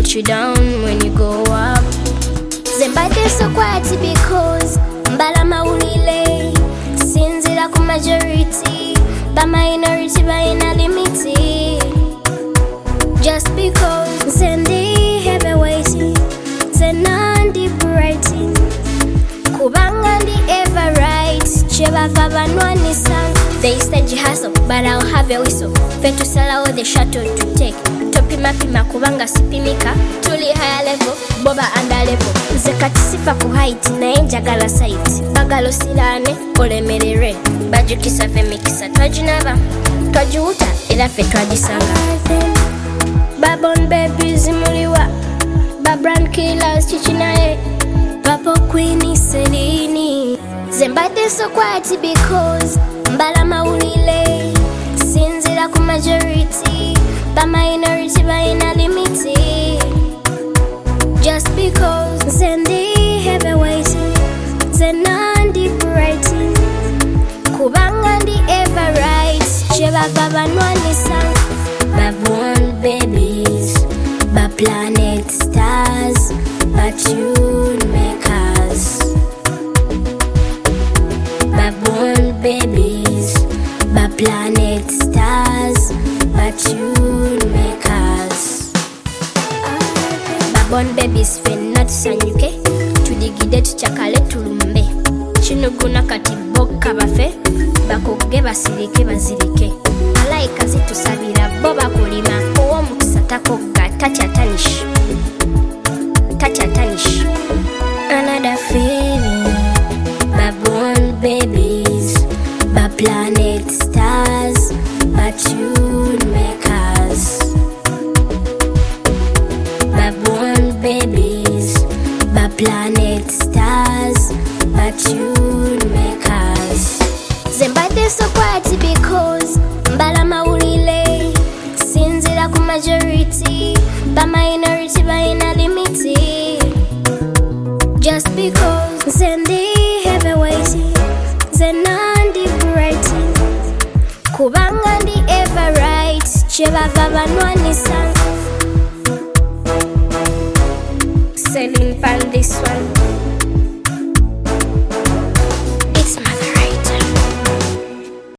put you down when you go up. Zembade so quiet because mbala maulile sinzira ku majority ba minority ba ina limiti. Just because zendi heavyweight zenandi brighting kubanga ndi ever right chebava banwanisa. They stage hustle but I'll have a whistle. Fetu sala all the shuttle to take. Topima pima kubanga sipimika. Tuli higher level, boba under level. Zekati sifa ku height na enjagala site. Bagalo silane, olemerere. Bajukisa femikisa twajinaba. Twajuuta era fe twajisanga. Babon babies muliwa. Babrand killers chichinae. Papo Queenie Selini. Zembade so quiet because mbala maulile sinzira ku majority ba minority ba ina limiti. Just because zendi heavyweight zenandi brighting kubanga ndi ever right chebava banwanisa. Babon babies ba planet stars ba tune makers. Babon babies ba planet stars ba tune makers. Babon babies fen not sanyuke tudigide tuchakale tulumbe chinuguna kati boka bafe bakoge basirike bazirike malaika zitusabira bo bakulima owo mukisa takoga tachatanish another feeling. Babon babies ba planet stars ba tune makers. Babon babies ba planet stars ba tune makers. Zembade so quiet because mbala maulile sinzira ku majority ba minority ba ina limiti. Just because zendi heavyweight zenandi brighting kubanga ndi ever right chebava banwanisa. Selling pan this one.